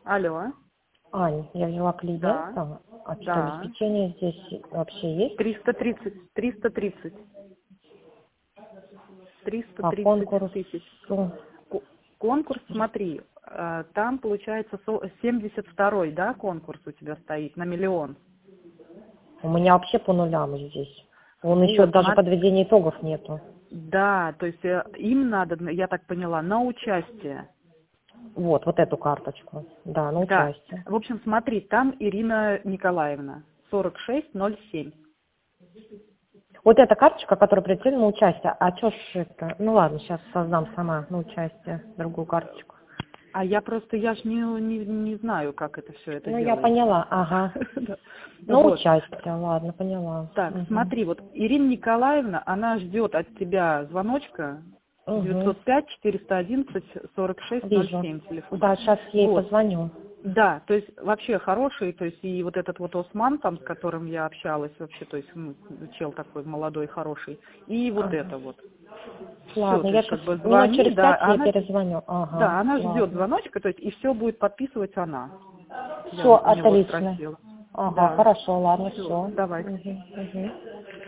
Алло. Ань, я взяла Да. клиента, а что Да. обеспечение здесь вообще есть? 330. 330. А 330 конкурс? тысяч. Ну, Конкурс, смотри, там получается 72-й, да, конкурс у тебя стоит на 1 миллион. у меня вообще по нулям здесь. Вон еще Вот, даже подведения итогов нету. да, то есть им надо, я так поняла, на участие. Вот эту карточку. Да, на Да. участие. В общем, смотри, там Ирина Николаевна, 4607. Вот эта карточка, которая прицелена на участие. А что ж это? Ну ладно, сейчас создам сама на участие другую карточку. А я ж не знаю, как это все это Ну, я делается. поняла, ага. Да. На Вот. участие, ладно, поняла. Так, Угу. смотри, вот Ирина Николаевна, она ждет от тебя звоночка Угу. 905-411-4607 Вижу. телефон. Да, сейчас ей Вот. позвоню. Да, то есть вообще хороший, то есть и вот этот вот Осман, там, с которым я общалась вообще, то есть чел такой молодой, хороший, и вот Ага. это вот. Все, Ладно, то я есть сейчас как бы минут звони, через 5 да, ей перезвоню. Ага, да, она ждет ладно. звоночка, то есть и все будет подписывать она. Я Все, вот у него отлично. спросила. Ага, Да. хорошо, ладно, Все, все. давай. Угу, угу.